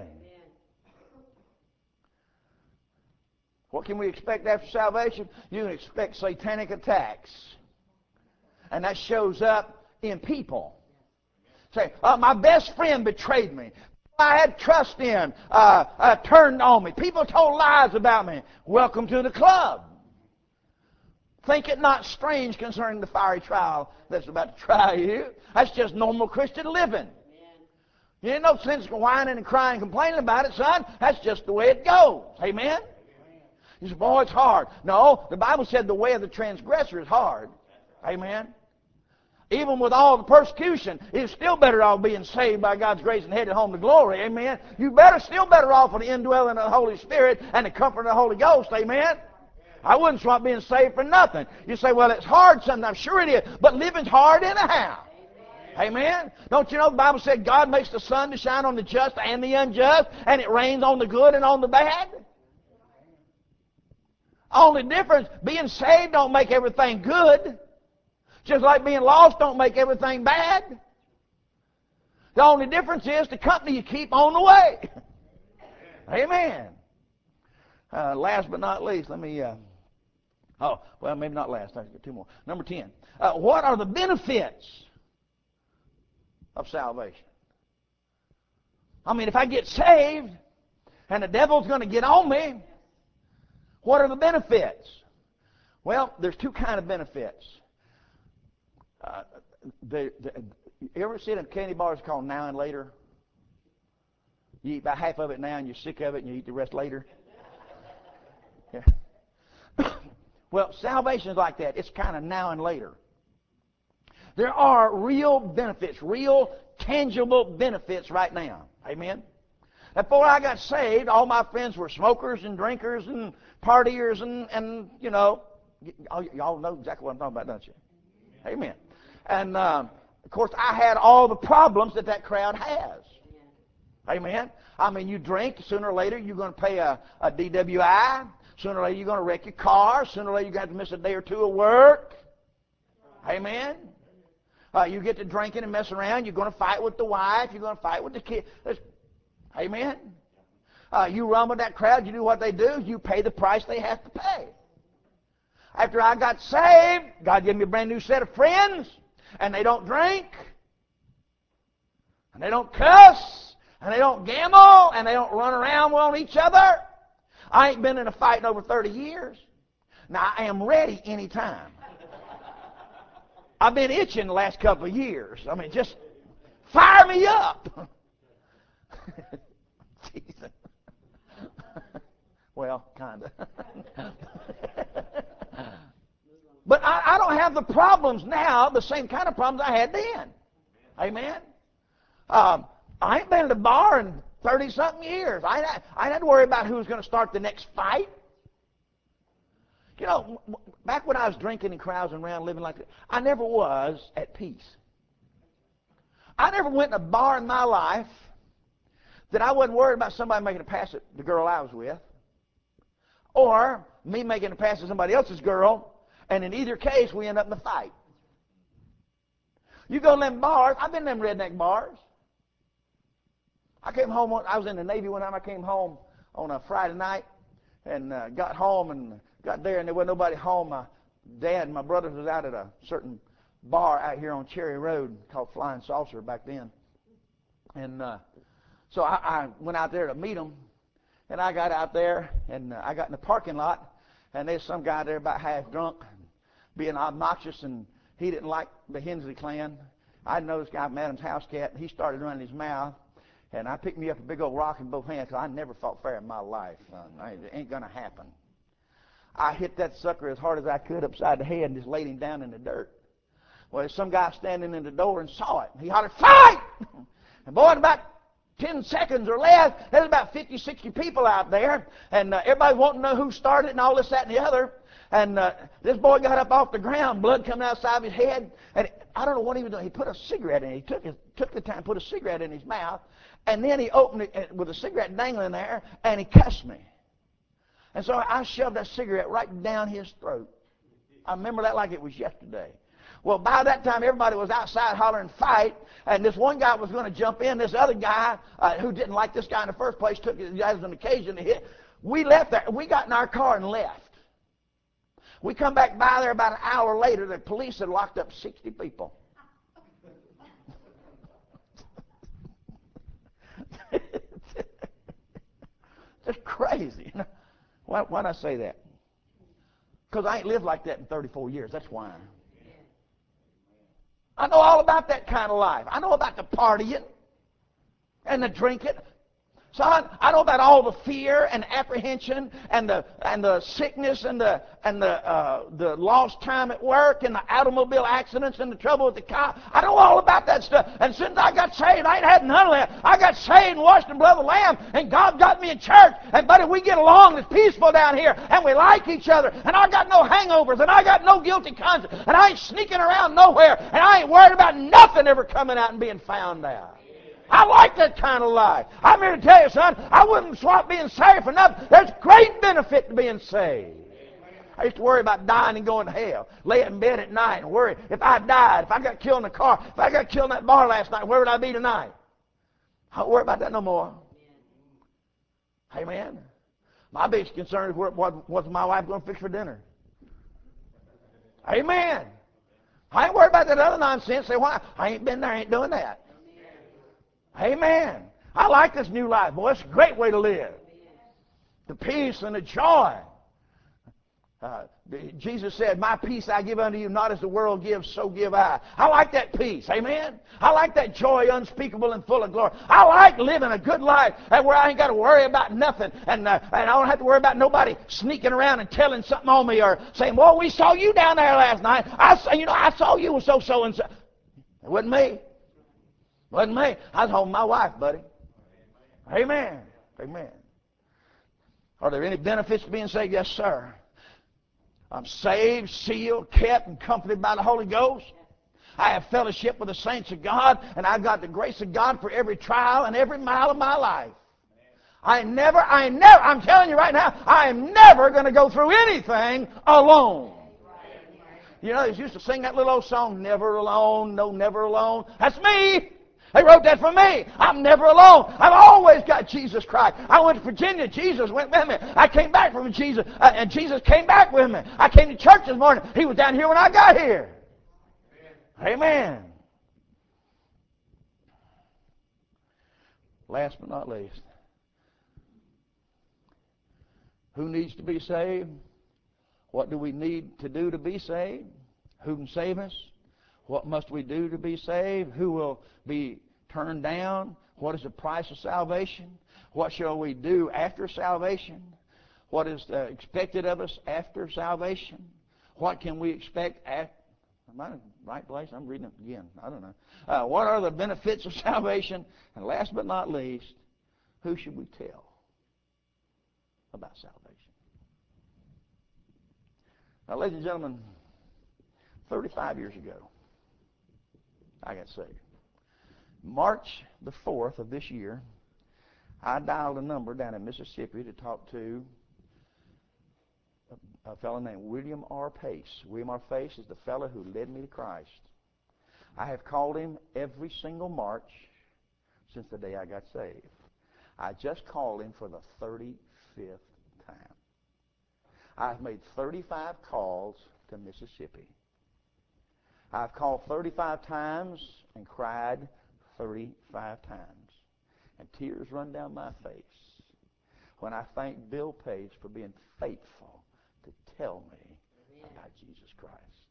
What can we expect after salvation? You can expect satanic attacks. And that shows up in people. Say, uh, my best friend betrayed me. I had trust in, uh, uh, turned on me. People told lies about me. Welcome to the club. Think it not strange concerning the fiery trial that's about to try you. That's just normal Christian living. You ain't no sense whining and crying and complaining about it, son. That's just the way it goes. Amen? You say, boy, it's hard. No, the Bible said the way of the transgressor is hard. Amen? Even with all the persecution, it's still better off being saved by God's grace and headed home to glory. Amen? You better still better off with the indwelling of the Holy Spirit and the comfort of the Holy Ghost. Amen? I wouldn't swap being saved for nothing. You say, well, it's hard sometimes. Sure it is. But living's hard anyhow. Amen? Don't you know the Bible said God makes the sun to shine on the just and the unjust, and it rains on the good and on the bad? Only difference, being saved don't make everything good. Just like being lost don't make everything bad. The only difference is the company you keep on the way. Amen. Uh, last but not least, let me... Uh, oh, well, maybe not last. I've got two more. Number ten. Uh, what are the benefits of salvation? I mean, if I get saved and the devil's going to get on me, what are the benefits? Well, there's two kind of benefits. Uh, the, the, you ever see them candy bars called Now and Later? You eat about half of it now and you're sick of it and you eat the rest later. Yeah. Well, salvation is like that. It's kind of now and later. There are real benefits, real tangible benefits right now. Amen? Before I got saved, all my friends were smokers and drinkers and partiers and, and you know, y'all know exactly what I'm talking about, don't you? Amen. And, um, of course, I had all the problems that that crowd has. Amen. I mean, you drink, sooner or later you're going to pay a, a D W I. Sooner or later you're going to wreck your car. Sooner or later you're going to have to miss a day or two of work. Amen. Uh, you get to drinking and messing around. You're going to fight with the wife. You're going to fight with the kids. Amen. Uh, you run with that crowd. You do what they do. You pay the price they have to pay. After I got saved, God gave me a brand new set of friends. And they don't drink. And they don't cuss. And they don't gamble, and they don't run around on each other. I ain't been in a fight in over thirty years. Now, I am ready anytime. I've been itching the last couple of years. I mean, just fire me up. Jesus. Well, kind of. But I, I don't have the problems now, the same kind of problems I had then. Amen? Um, I ain't been at a bar in thirty-something years. I, I, I ain't had to worry about who's going to start the next fight. You know, back when I was drinking and carousing around living like that, I never was at peace. I never went in a bar in my life that I wasn't worried about somebody making a pass at the girl I was with, or me making a pass at somebody else's girl, and in either case, we end up in a fight. You go to them bars. I've been in them redneck bars. I came home, on, I was in the Navy one time. I came home on a Friday night and uh, got home and got there, and there wasn't nobody home. My dad and my brothers was out at a certain bar out here on Cherry Road called Flying Saucer back then. And uh, so I, I went out there to meet them, and I got out there, and uh, I got in the parking lot, and there's some guy there about half drunk, being obnoxious, and he didn't like the Hensley clan. I know this guy, Madam's house cat, and he started running his mouth. And I picked me up a big old rock in both hands because I never fought fair in my life. Uh, it ain't going to happen. I hit that sucker as hard as I could upside the head and just laid him down in the dirt. Well, there's some guy standing in the door and saw it. He hollered, "Fight!" And boy, in about ten seconds or less, there's about fifty, sixty people out there, and uh, everybody wanting to know who started and all this, that, and the other. And uh, this boy got up off the ground, blood coming outside of his head, and I don't know what he was doing. He put a cigarette in it. He took, his, took the time, put a cigarette in his mouth, and then he opened it with a cigarette dangling there, and he cussed me. And so I shoved that cigarette right down his throat. I remember that like it was yesterday. Well, by that time, everybody was outside hollering fight, and this one guy was going to jump in. This other guy, uh, who didn't like this guy in the first place, took it as an occasion to hit. We left there. We got in our car and left. We come back by there about an hour later. The police had locked up sixty people. It's crazy. Why, why'd I say that? Because I ain't lived like that in thirty-four years. That's why. I know all about that kind of life. I know about the partying and the drinking. Son, I know about all the fear and apprehension and the and the sickness and the and the uh, the lost time at work and the automobile accidents and the trouble with the car. I know all about that stuff. And since I got saved, I ain't had none of that. I got saved and washed in the blood of the Lamb, and God got me in church. And buddy, we get along. It's peaceful down here, and we like each other. And I got no hangovers, and I got no guilty conscience, and I ain't sneaking around nowhere, and I ain't worried about nothing ever coming out and being found out. I like that kind of life. I'm here to tell you, son, I wouldn't swap being saved for nothing. There's great benefit to being saved. I used to worry about dying and going to hell. Lay in bed at night and worry if I died, if I got killed in the car, if I got killed in that bar last night, where would I be tonight? I don't worry about that no more. Amen. My biggest concern is what, what, what's my wife going to fix for dinner. Amen. I ain't worried about that other nonsense. Say, why? I ain't been there, I ain't doing that. Amen. I like this new life, boy. It's a great way to live. The peace and the joy. Uh, Jesus said, "My peace I give unto you, not as the world gives, so give I." I like that peace. Amen. I like that joy unspeakable and full of glory. I like living a good life where I ain't got to worry about nothing, and, uh, and I don't have to worry about nobody sneaking around and telling something on me or saying, "Well, we saw you down there last night. I saw, you know, I saw you was so so and so." It wasn't me. Wasn't me. I was home with my wife, buddy. Amen. Amen. Are there any benefits to being saved? Yes, sir. I'm saved, sealed, kept, and comforted by the Holy Ghost. I have fellowship with the saints of God, and I've got the grace of God for every trial and every mile of my life. I never, I never, I'm telling you right now, I am never going to go through anything alone. You know, they used to sing that little old song, "Never alone, no, never alone." That's me. They wrote that for me. I'm never alone. I've always got Jesus Christ. I went to Virginia. Jesus went with me. I came back from Jesus, uh, and Jesus came back with me. I came to church this morning. He was down here when I got here. Amen. Amen. Last but not least, who needs to be saved? What do we need to do to be saved? Who can save us? What must we do to be saved? Who will be turned down? What is the price of salvation? What shall we do after salvation? What is uh, expected of us after salvation? What can we expect after? Am I in the right place? I'm reading it again. I don't know. Uh, what are the benefits of salvation? And last but not least, who should we tell about salvation? Now, ladies and gentlemen, thirty-five years ago, I got saved. March the fourth of this year, I dialed a number down in Mississippi to talk to a, a fellow named William R. Pace. William R. Pace is the fellow who led me to Christ. I have called him every single March since the day I got saved. I just called him for the thirty-fifth time. I've made thirty-five calls to Mississippi. I've called thirty-five times and cried thirty-five times. And tears run down my face when I thank Bill Pace for being faithful to tell me about Jesus Christ.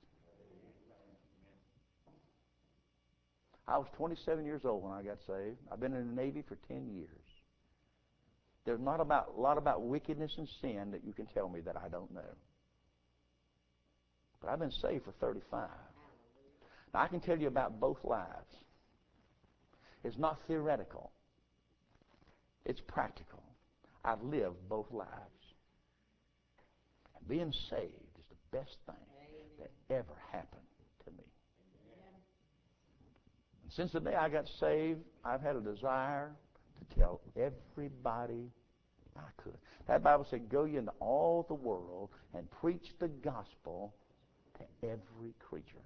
I was twenty-seven years old when I got saved. I've been in the Navy for ten years. There's not about, a lot about wickedness and sin that you can tell me that I don't know. But I've been saved for thirty-five. Now, I can tell you about both lives. It's not theoretical. It's practical. I've lived both lives. And being saved is the best thing that ever happened to me. And since the day I got saved, I've had a desire to tell everybody I could. That Bible said, go ye into all the world and preach the gospel to every creature.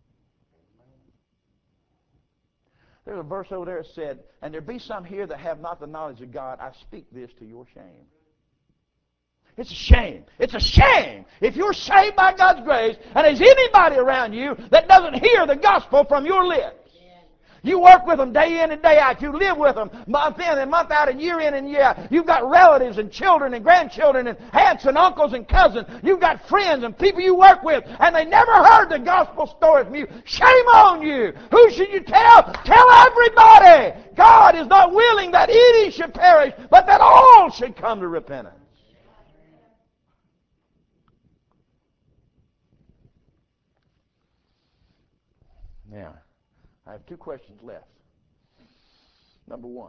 There's a verse over there that said, and there be some here that have not the knowledge of God. I speak this to your shame. It's a shame. It's a shame if you're saved by God's grace and there's anybody around you that doesn't hear the gospel from your lips. You work with them day in and day out. You live with them month in and month out and year in and year out. You've got relatives and children and grandchildren and aunts and uncles and cousins. You've got friends and people you work with, and they never heard the gospel story from you. Shame on you. Who should you tell? Tell everybody. God is not willing that any should perish, but that all should come to repentance. Now, I have two questions left. Number one,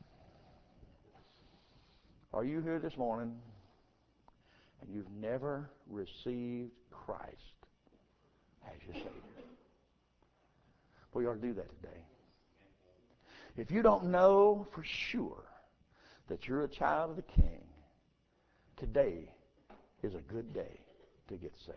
are you here this morning and you've never received Christ as your Savior? We ought to do that today. If you don't know for sure that you're a child of the King, today is a good day to get saved.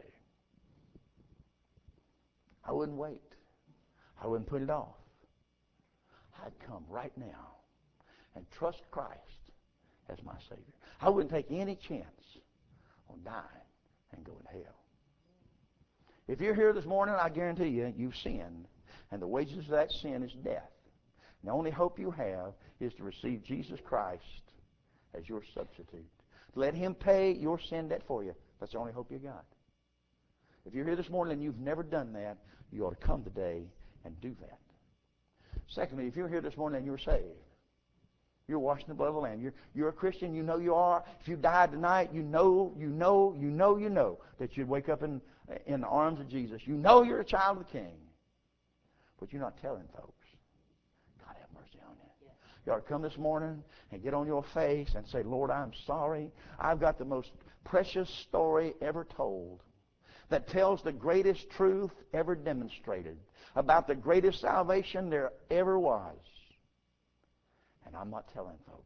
I wouldn't wait. I wouldn't put it off. I'd come right now and trust Christ as my Savior. I wouldn't take any chance on dying and going to hell. If you're here this morning, I guarantee you, you've sinned, and the wages of that sin is death. And the only hope you have is to receive Jesus Christ as your substitute. Let Him pay your sin debt for you. That's the only hope you got. If you're here this morning and you've never done that, you ought to come today and do that. Secondly, if you're here this morning and you're saved, you're washed in the blood of the Lamb. You're, you're a Christian. You know you are. If you died tonight, you know, you know, you know, you know that you'd wake up in, in the arms of Jesus. You know you're a child of the King. But you're not telling folks. God have mercy on you. Yes. You ought to come this morning and get on your face and say, Lord, I'm sorry. I've got the most precious story ever told that tells the greatest truth ever demonstrated about the greatest salvation there ever was. And I'm not telling folks.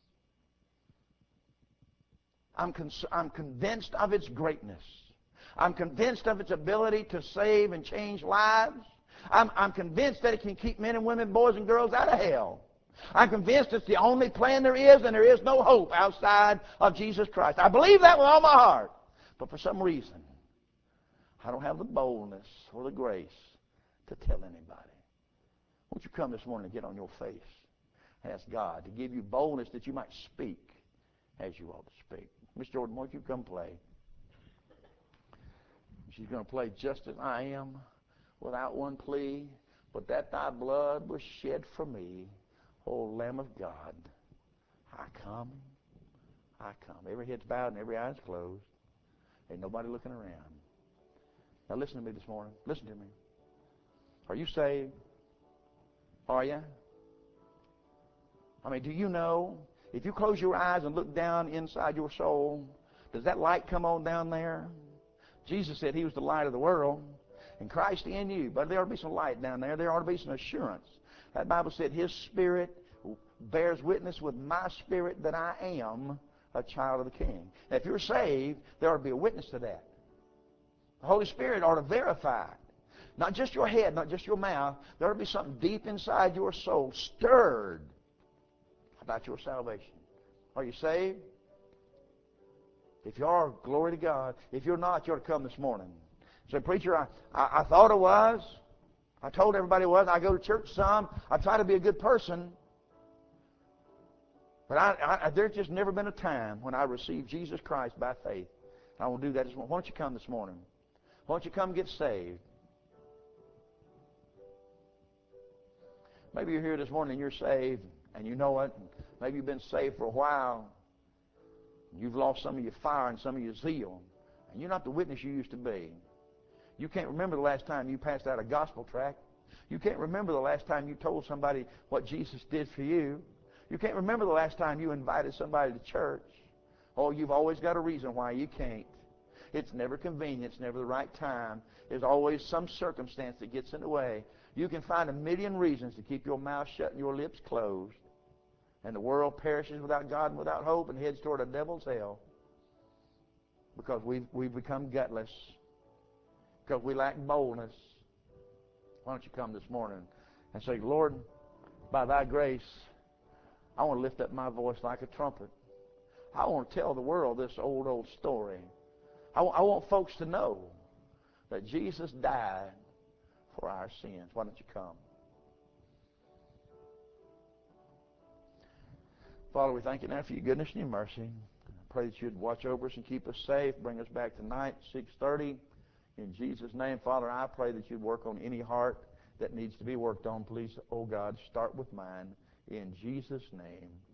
I'm, cons- I'm convinced of its greatness. I'm convinced of its ability to save and change lives. I'm, I'm convinced that it can keep men and women, boys and girls out of hell. I'm convinced it's the only plan there is, and there is no hope outside of Jesus Christ. I believe that with all my heart. But for some reason, I don't have the boldness or the grace to tell anybody. Won't you come this morning and get on your face and ask God to give you boldness that you might speak as you ought to speak. Miss Jordan, won't you come play? She's going to play Just As I Am without one plea, but that thy blood was shed for me, O Lamb of God. I come, I come. Every head's bowed and every eye's closed. Ain't nobody looking around. Now listen to me this morning. Listen to me. Are you saved? Are you? I mean, do you know, if you close your eyes and look down inside your soul, does that light come on down there? Jesus said He was the light of the world, and Christ in you. But there ought to be some light down there. There ought to be some assurance. That Bible said His Spirit bears witness with my spirit that I am a child of the King. Now, if you're saved, there ought to be a witness to that. The Holy Spirit ought to verify it. Not just your head, not just your mouth. There ought to be something deep inside your soul stirred about your salvation. Are you saved? If you are, glory to God. If you're not, you ought to come this morning. Say, preacher, I, I, I thought it was. I told everybody it was. I go to church some. I try to be a good person. But I, I, there's just never been a time when I received Jesus Christ by faith. I will do that this morning. Why don't you come this morning? Why don't you come get saved? Maybe you're here this morning and you're saved, and you know it. Maybe you've been saved for a while. You've lost some of your fire and some of your zeal. And you're not the witness you used to be. You can't remember the last time you passed out a gospel tract. You can't remember the last time you told somebody what Jesus did for you. You can't remember the last time you invited somebody to church. Oh, you've always got a reason why you can't. It's never convenient. It's never the right time. There's always some circumstance that gets in the way. You can find a million reasons to keep your mouth shut and your lips closed. And the world perishes without God and without hope and heads toward a devil's hell. Because we've, we've become gutless. Because we lack boldness. Why don't you come this morning and say, Lord, by thy grace, I want to lift up my voice like a trumpet. I want to tell the world this old, old story. I, I want folks to know that Jesus died for our sins. Why don't you come? Father, we thank you now for your goodness and your mercy. I pray that you'd watch over us and keep us safe. Bring us back tonight, six thirty. In Jesus' name, Father, I pray that you'd work on any heart that needs to be worked on. Please, oh God, start with mine. In Jesus' name.